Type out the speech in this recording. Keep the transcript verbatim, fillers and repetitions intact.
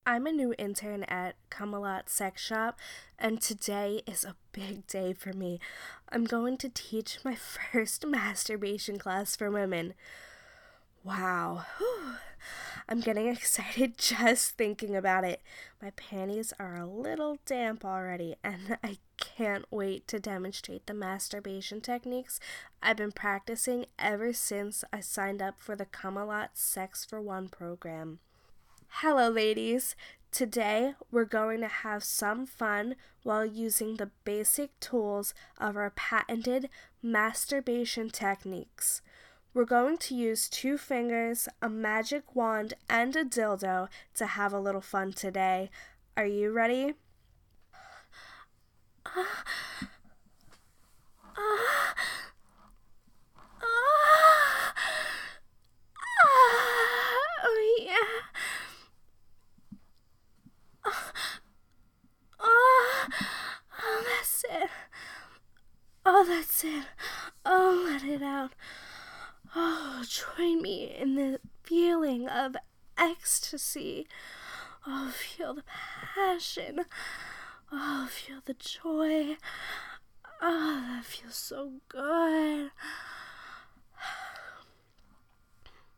I'm a new intern at Camelot Sex Shop, and today is a big day for me. I'm going to teach my first masturbation class for women. Wow. Whew. I'm getting excited just thinking about it. My panties are a little damp already, and I can't wait to demonstrate the masturbation techniques I've been practicing ever since I signed up for the Camelot Sex for One program. Hello, ladies. Today we're going to have some fun while using the basic tools of our patented masturbation techniques. We're going to use two fingers, a magic wand, and a dildo to have a little fun today. Are you ready? Uh, uh, uh, oh, yeah. Oh, oh, that's it. Oh, that's it. Oh, let it out. Oh, join me in the feeling of ecstasy. Oh, feel the passion. Oh, feel the joy. Oh, that feels so good.